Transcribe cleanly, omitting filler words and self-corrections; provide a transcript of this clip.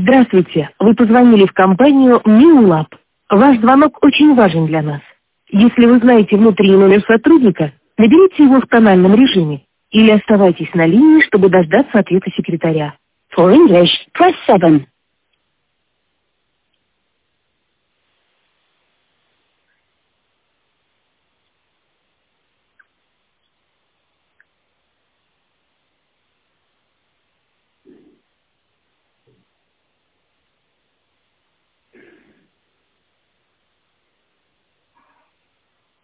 Здравствуйте. Вы позвонили в компанию MiuLab. Ваш звонок очень важен для нас. Если вы знаете внутренний номер сотрудника, наберите его в тональном режиме или оставайтесь на линии, чтобы дождаться ответа секретаря. For English, press 7.